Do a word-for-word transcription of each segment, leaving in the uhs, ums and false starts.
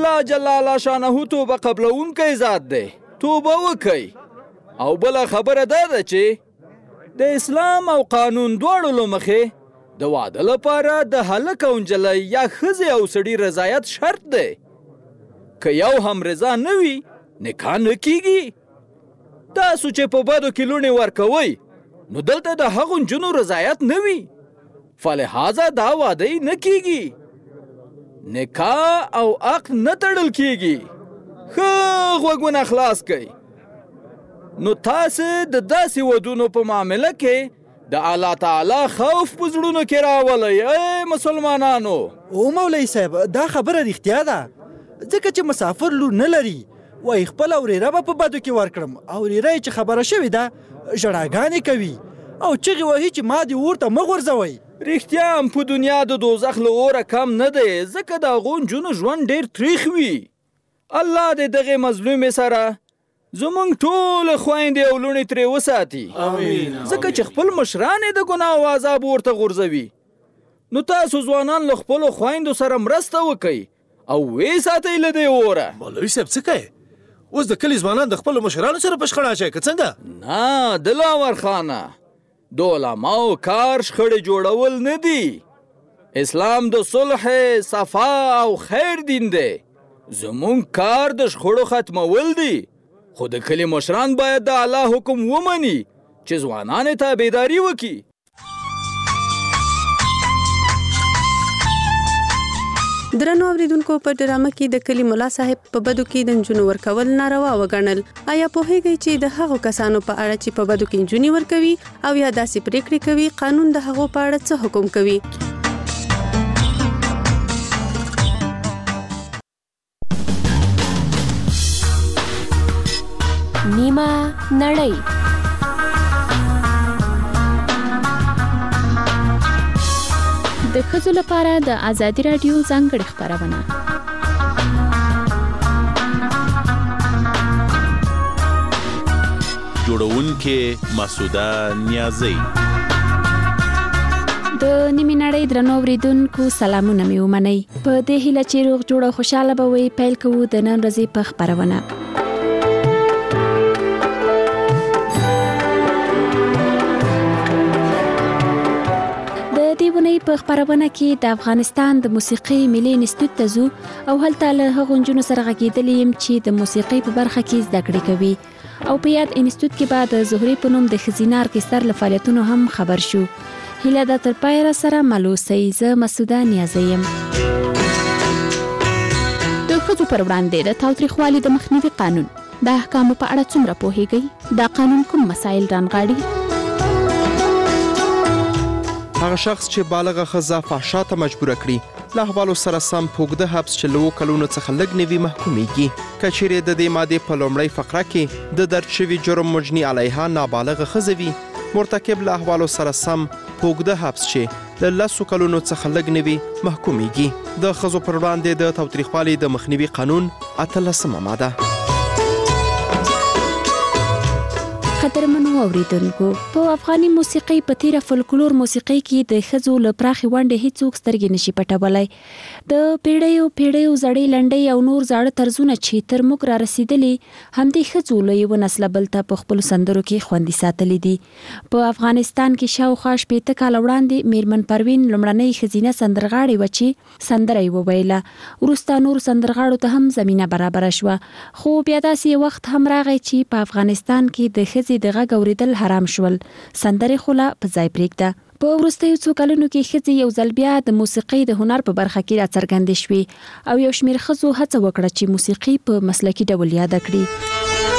الله جل شانه توبه قبلونکی ذات دی. توبه وکئ. او بله خبره دا ده چې د اسلام او قانون دواړو له مخې د واده لپاره د هلک او نجلۍ یا ښځې او سړي رضایت شرط دی. که یو هم رضا نه وي نکاح نه کیږي. تاسو چې په بدو کې لوڼې ورکوئ نو دلته د هغو نجونو رضایت نه وي، فلهذا دا واده نه کیږي. نکاح او عقد نه تړل کیږي. ښه غوږونه خلاص کئ. نو تاسې د داسې ودونو په معامله کې د الله تعالی خوف په زړونو کې راولئ. ای مسلمانانو. او مولوي صاحب دا خبره رښتیا ده، ځکه چې مسافر لور نه لري وایي خپله ورېره به په بدو کې ورکړم او ورېره یې چې خبره شوې ده ژړاګانې کوي او چغې وهي چې ما دې اور ته مه غورځوئ. رښتیا هم په دنیا د دوزخ له اوره کم نه دی، ځکه د هغو نجونو ژوند ډېر تریخ وي. الله دې دغې مظلومې سره زمونږ ټول خویندې او لوڼې ترې وساتي، ځکه چې خپل مشران یې د ګناه او عذاب ورته غورځوي. نو تاسو ځوانان له خپلو خویندو سره مرسته وکئ او ویې ساتئ له دې اوره. مولوي صاحب څه کوې؟ اوس د کلي ځوانان د خپلو مشرانو سره په شخړه اچوي که څنګه؟ نه دلاور خانه، د علماو کار شخړې جوړول نه دي. اسلام د صلح، صفا او خیر دین دی. زمونږ کار د شخړو ختمول دی، خو د کلي مشران باید د الله حکم ومني چې ځوانان یې تابعداري وکړي. درنو اوریدونکو، په ډرامه کې د کلي ملا صاحب په بدو کې د نجونو ورکول ناروا وګڼل. آیا پوهیږئ چې د هغو کسانو په اړه چې په بدو کې نجونې ورکوي او یا داسې پریکړې کوي قانون د هغو په اړه څه حکم کوي؟ نیمه نړۍ. د ښځو لپاره د ازادي راډیو ځانګړې خپرونه. جوړونکې مسعوده نیازی. د نیمې نړۍ درنو اوریدونکو سلامونه مې ومنئ. په دې هیله چې روغ جوړ او خوشحاله به وئ، پیل کوو د نن ورځې په خپرونه. په خپرونه کې د افغانستان د موسیقي ملي انسټیټیوټ ته ځو او هلته له هغو نجونو سره غږېدلې یم چې د موسیقۍ په برخه کې زده کړې کوي او په یاد انسټیټیوټ کې به د زهرې په نوم د ښځینه ارکستر له فعالیتونو هم خبر شو. هیله ده تر پایه راسره مل اوسئ. زه مسعوده نیازی یم. د ښځو پر وړاندې د تاوتریخوالي د مخنیوي قانون د احکامو په اړه څومره پوهیږئ؟ دا قانون کوم مسایل رانغاړي؟ هغه شخص چې بالغه ښځه فحشا ته مجبوره کړي له احوالو سره سم په اوږده حبس چې له اوو کلونو څخه لږ نه وي محکومیږي. که چیرې د دې مادې په لومړۍ فقره کې د درج شوي جرم مجني علیها نابالغه ښځه وي، مرتکب له احوالو سره سم په اوږده حبس چې له لسو کلونو څخه لږ نه وي محکومیږي. د ښځو پر وړاندې د تاوتریخوالي د مخنیوي قانون اتلسمه ماده. قدرمنو اوریدونکو، په افغاني موسیقۍ په تیره فولکلور موسیقۍ کې د ښځو له پراخې ونډې هیڅوک سترګې نشي پټولی. د پیړیو پیړیو زړې لنډۍ او نور زاړه طرزونه چې تر موږ را رسېدلي همدې ښځو له یوه نسله بل ته په خپلو سندرو کې خوندي ساتلي دي. په افغانستان کې شاوخوا شپېته کاله وړاندې میرمن پروین لومړنۍ ښځینه سندرغاړې وه چې سندره یې وویله. وروسته نورو سندرغاړو ته هم زمینه برابره شوه، خو بیا داسې وخت هم راغی چې په افغانستان کې د ښځې د غږ اورېدل حرام شول. سندرې خو لا په ځای پرېږده. په وروستیو څو کلونو کې ښځې یو ځل بیا د موسیقۍ د هنر په برخه کې راڅرګندې شوې او یو شمېر ښځو هڅه وکړه چې موسیقي په مسلکي ډول یاده کړي.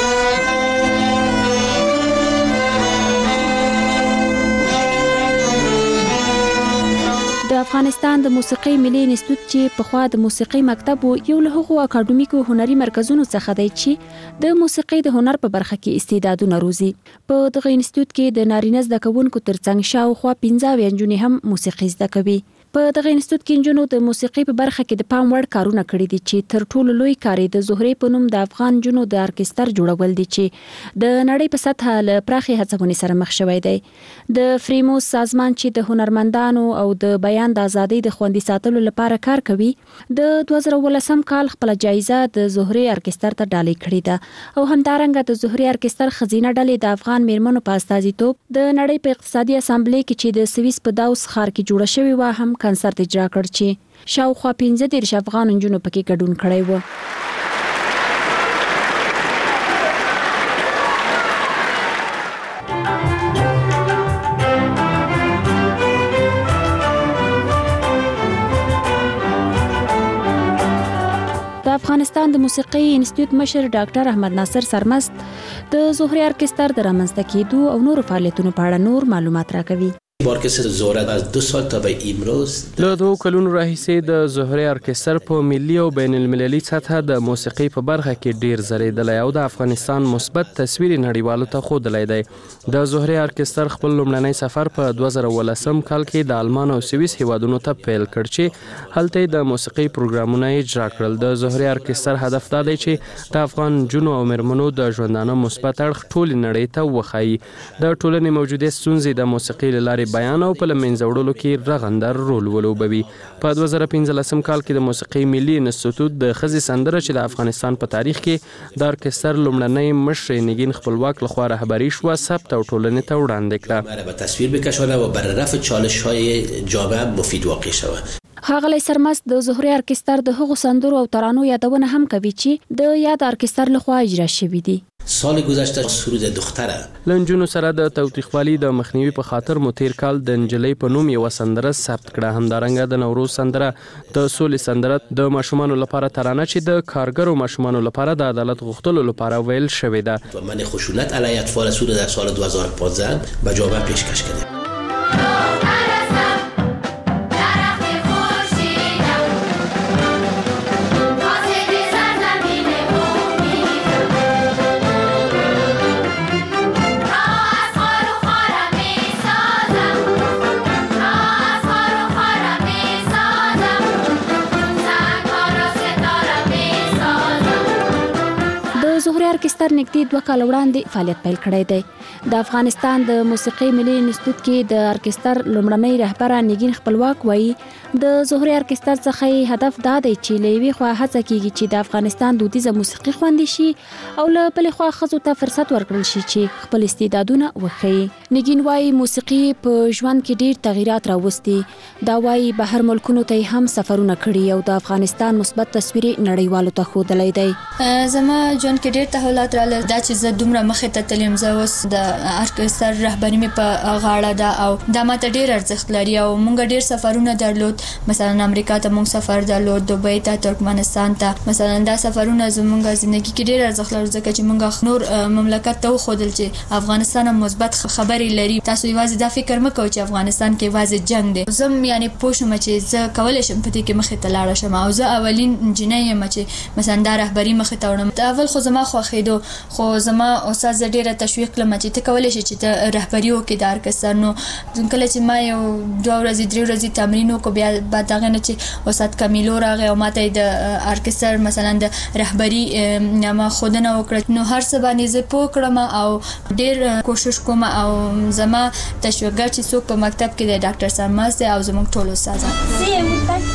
د افغانستان د موسیقۍ ملي انسټیټیوټ چې پخوا د موسیقۍ مکتب و، یو له هغو اکاډمیکو هنري مرکزونو څخه دی چې د موسیقۍ د هنر په برخه کې استعدادونه روزي. په دغه انسټیټیوټ کې د نارینه زده کوونکو ترڅنګ شاوخوا پنځه اویا نجونې هم موسیقي زده کوي. په دغه انسټیټیوټ کې نجونو د موسیقي په برخه کې د پام وړ کارونه کړي دي چې تر ټولو لوی کار د زهرې په نوم د افغان نجونو د ارکستر جوړول دي چې د نړۍ په سطحه له پراخي هڅونې سره مخ شوی دی. د فریموس سازمان چې د هنرمندانو او د بیان د ازادۍ د خوندي ساتلو لپاره کار کوي د دوه زره ولسم کال خپل جایزه د زهرې ارکستر ته ډالۍ کړې ده او همدارنګه د زهرې ارکستر خزینه ډلې د افغان میرمنو په استازیتوب د نړۍ په اقتصادي اسامبلې کې چې د سویس په داوس ښار کې جوړه شوې وه هم کنسرت اجرا کړ چې شاوخوا پنځه دېرش افغان نجونو پکې ګډون کړی و. د افغانستان د موسیقي انسټیټیوټ مشر ډاکټر احمد ناصر سرمست د زهرې ارکستر د رامنځته کېدو او نورو فعالیتونو په اړه نور معلومات راکوي. ارکستر زهره از دو سال تا به امروز له دوه کلونو راهیسې د زهرې ارکستر په ملي او بین المللي سطحه د موسیقي په برخه کې ډیر زریدلی او د افغانستان مثبت تصویر نړیوالو ته ښودلی دی. د زهرې ارکستر خپل لومړنی سفر په دوه زره ولسم کال کې د آلمان او سویس هیوادونو ته پیل کړ چې هلته د موسیقي پروګرامونه اجرا کړل. د زهرې ارکستر هدف دا دی چې د افغان نجونو او میرمنو د ژوندانه مثبت اړخ ټولې نړۍ ته وښایي. د ټولنې موجودې ستونزې د موسیقي له لارې بیان او په لمنځه وړلو کې رغنده رول ولوبوي. په دوه زره پنځلسم کال کې د موسیقي ملي انسټیټیوټ د ښځې سندره چې د افغانستان په تاریخ کې د ارکستر لومړنۍ مشرې نگین خپلواک لخوا رهبري شوه ثبت او ټولنې ته وړاندې کړه. به تصویر بکشانه و بر رفع چالش‌های جامعه مفید واقع شود. ښاغلی سرمست د زهرې ارکستر د هغو سندرو او ترانو یادونه هم کوي چې د یاد ارکستر لخوا اجرا شوي دي. سال گذشته سرود دختره له نجونو سره د تاوتریخوالي د مخنیوي په خاطر مو تیر کال د نجلۍ په نوم یوه سندره ثبت کړه. همدارنګه د نوروز سندره، د سولې سندره، د ماشومانو لپاره ترانه چې د کارګرو ماشومانو لپاره د عدالت غوښتلو لپاره ویل شوې ده. من خشونت علیه اطفال سوریه در سال دو هزار و پانزده به جامعه پیشکش کرده. ارکستر نږدې دوه کال وړاندې فعالیت پیل کړی دی. د افغانستان د موسیقي ملي انسټیټیوټ کې د ارکستر لومړنۍ رهبره نگین خپلواک وایي د زهرې ارکستر څخه هدف دا دی چې له یوې خوا هڅه کیږي چې د افغانستان دودیزه موسیقي خوندي شي او له بلې خوا ښځو ته فرصت ورکړل شي چې خپل استعدادونه وښیي. نگین وایي موسیقي په ژوند کې ډیر تغییرات راوستي. دا وایي بهر ملکونو ته هم سفرونه کړي او د افغانستان مثبت تصویر نړیوالو ته ښودلی دی. زما ژوند کې ډیر تحولات راغلل. دا چې زه دومره مخې ته تلم، زه اوس د ارکستر رهبري مې په غاړه ده او دا ماته ډیر ارزښت لري او مونږ ډیر سفرونه درلود. مثلا امریکا ته مونږ سفر درلود، دوبۍ ته، ترکمنستان ته. مثلا دا سفرونه زمونږ ژوندۍ کې ډیر ارزښت لري ځکه چې مونږ نور مملکت ته وښودل چې افغانستان مثبت خبرې لري. تاسو یوازې دا فکر مه کوئ چې افغانستان کې یوازې جنگ دی. زه یعنی پوه شوم چې زه کولی شم په دې کې مخې ته لاړه شم او زه اولین نجلۍ یم چې مثلا دا رهبري مخې ته وړم. اول خو زما خوښېدو، خو زما استاد ډیره تشویق کړم چې ته کولی شې چې ته رهبري وکړې د ارکستر. نو کله چې ما یو دوه ورځې درې ورځې تمرین وکړو، بیا بعد هغې نه چې استاد کمیلو راغی او ما ته د ارکستر مثلا د رهبري ما ښودنه وکړه، نو هر څه باندې زه پوه کړم او ډیر کوشش کوم او زما تشویقګر چې څوک په مکتب کې دی ډاکټر سرمست دی او زموږ ټول استادان.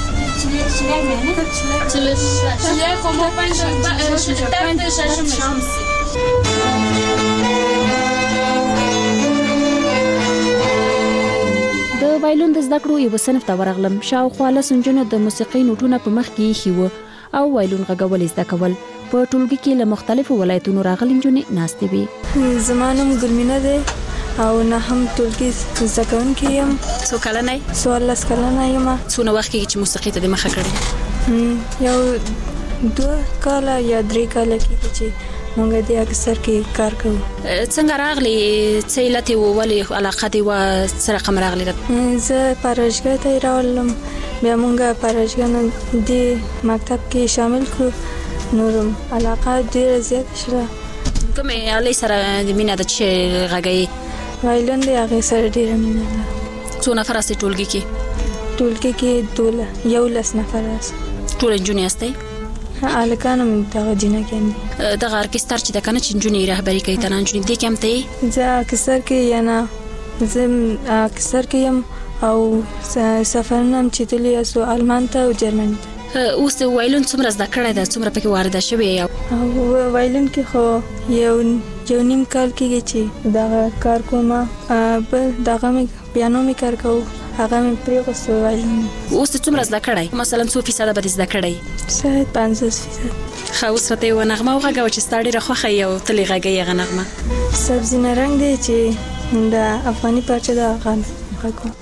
د وایلون د زده کړو یو صنف ته ورغلم. شاوخوا لس نجونو د موسیقي نوټونه په مخ کې ایښي وو او وایلون غږول زده کول. په ټولګي کې له مختلفو ولایتونو راغلي نجونې ناستې وې. زما نوم ګلمینه دی او نه هم ټولګي زده کوونکې یم. څو کلنه یې؟ څوارلس کلنه یم. څونه وخت کېږي چې موسیقي ته دې مخه کړې؟ یو دوه کاله یا درې کاله کېږي چې موږ د اکثر کې کار کوو. څنګه راغلی؟ څه علت یې و؟ ولې علاقه دې وه؟ څه رقم راغلی ده؟ زه پاراشګاه ته یې راولم، بیا موږ پاراشګاه نه دې مکتب کې شامل کړو، نو علاقه ډېره زیاته شوه. کومې آلې سره مینه ده چې غږوې؟ وایلون دی، هغې سره ډېره مینه ده. څو نفر استئ ټولګي کې؟ ټولګي کې دوله یولس نفر است. ټول نجونې استئ؟ هلکان هم دغه جینکې دي. دغه ارکستر چې د کنه چې نجونې رهبري کوي تنه نجونې دې کې هم ته؟ زه ارکستر کې یا نه زه ارکستر کې یم او سفرونه هم چې تللی یاستو آلمان ته او جرمني ته. اوس وایلون څومره زده کړی ده، څومره پکې وارده شوې؟ وایلون کې خو یو یو نیم کال کېږي چې دغه کار کوم، بل دغه مې پیانو مې کار کوو، هغه مې پرېغوستو وایلون. اوس څومره زده کړی؟ مثلا څو فیصده به دې زده کړی؟ شاید پنځوس فیصد. ښه اوس راته یوه نغمه وغږوه چې ستا ډېره خوښه یې او تل یې غږوي هغه نغمه. سبزي نرنګ دی چې د افغاني پارچه ده هغه غږوم.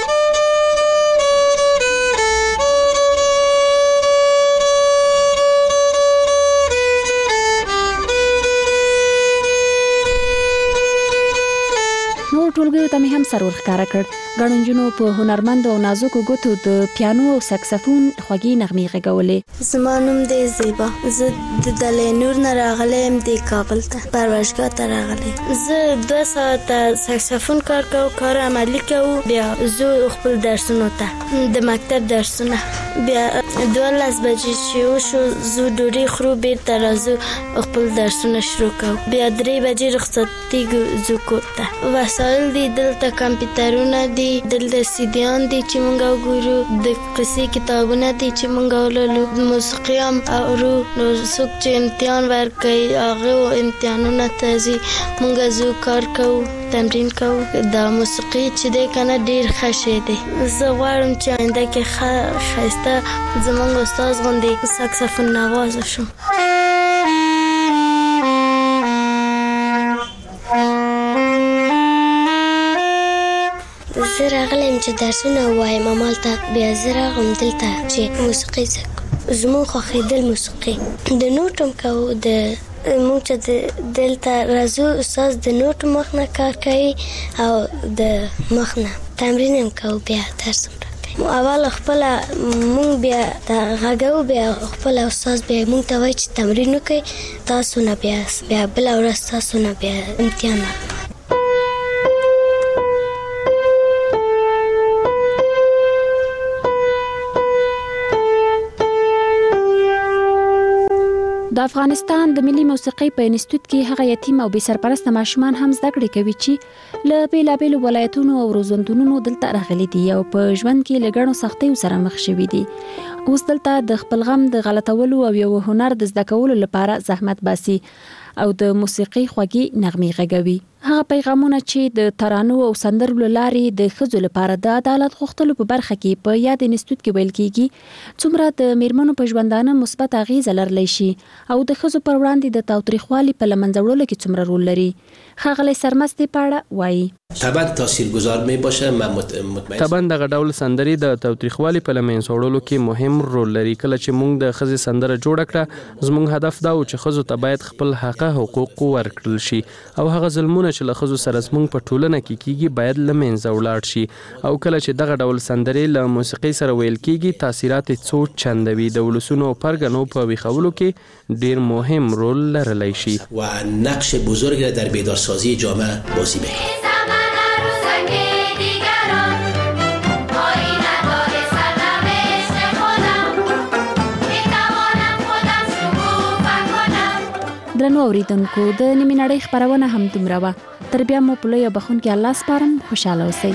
ټولګیو ته مې هم سر ورښکاره کړ. ګڼو نجونو په هنرمندو او نازکو ګوتو د پیانو او سکسفون خوږې نغمې غږولې. زما نوم دی زیبا، زه د دلینور نه راغلی یم، د کابل ته پروژګاه ته راغلی. زه دوه ساعته سکسفون کار کوو، کار عملي کوو، بیا زه خپل درسونو ته د مکتب درسونه، بیا دولس بجې چې وشو زه ډوډۍ خورو، بیرته راځو خپل درسونه شروع کوو، بیا درې بجې رخصت کېږو زه کور ته. وسایل دي دلته کمپیوټرونه دي، دلته سیډیان دي چې مونږ وګورو، د قصې کتابونه دي چې مونږ ولولو، موسیقي هم اورو. نو څوک چې امتحان ورکوي هغه امتحانونه ته ځي، مونږ ځو کار کوو، تمرین کوو. دا موسیقي چې دی کنه ډېر ښه شی دی. زه غواړم چې آینده کې ښه ښایسته زمونږ استاد غوندې سکسفون نواز شم. زه راغلی یم چې درسونه ووایم همالته، بیا زه راغلم دلته چې موسیقي زده کړم. زموږ خوښېدل موسیقي د نوټ هم کوو، د موږ چې دلته راځو استاد د نوټ مخ نه کار کوي او د مخ نه تمرین هم کوو، بیا درس هم راکوي. اول خپله موږ بیا غږوو، بیا خپله استاد بیا موږ ته وایي چې تمرین وکړئ، تاسو نه بیا بیا بله ورځ تاسو نه بیا امتحان راکوي. د افغانستان د ملي موسیقۍ په انسټیټیوټ کې هغه یتیم او بې سرپرسته ماشومان هم زده کړې کوي چې له بېلابېلو ولایتونو او روزندونونو دلته راغلي دي او په ژوند کې له ګڼو سختیو سره مخ شوي دي. اوس دلته د خپل غم د غلطولو او یو هنر د زده کولو لپاره زحمت باسي او د موسیقۍ خوږې نغمې غږوي. هغه پیغامونه چې د ترانو او سندرو له لارې د ښځو لپاره د عدالت غوښتلو په برخه کې په یاد انسټیټیوټ کې ویل کیږي، څومره د میرمنو په ژوندانه مثبت اغیزه لرلی شي او د ښځو پر وړاندې د تاوتریخوالي په له منځه وړلو کې څومره رول لري. ښاغلی سرمست دې په اړه وایي. طبعا تاثیرگذار می باشه. من مطمئن طبعا دغه ډول سندري د تاوتریخوالي په لمن سوړلو کې مهم رول لري. کله چې موږ د خزي سندره جوړ کړه، زموږ هدف دا و چې خزو ته باید خپل حق حقوق ورکړل شي او هغه ظلمونه چې له خزو سره زموږ په ټولنه کې کیږي باید لمن زوړاړ شي. او کله چې دغه ډول سندري له موسیقي سره ویل کیږي، تاثیرات څو چندوي د ولسونو پرګنو په ویخولو کې ډیر مهم رول لرلی شي و نقش بزرگ را در بیدارسازی جامعه بازی میکنه. درنو اوریدونکو، د نیمې نړۍ خپرونه هم دومره وه. تر بیا مو په لویه بخښونکي الله سپارم. خوشحاله اوسئ.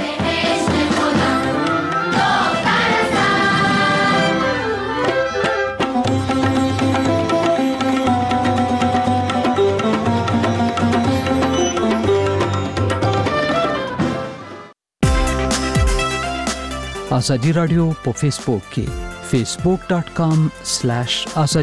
آزادی رادیو په فیسبوک کې facebook dot com slash